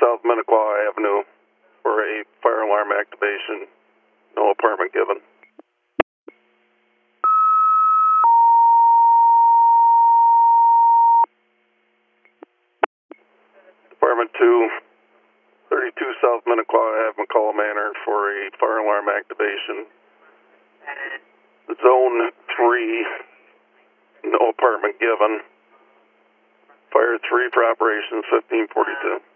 South Minnequaw Avenue for a fire alarm activation. No apartment given. Department 2, 32 South Minnequaw Ave, McCall Manor for a fire alarm activation. Zone 3, no apartment given. Fire 3 for operations 1542.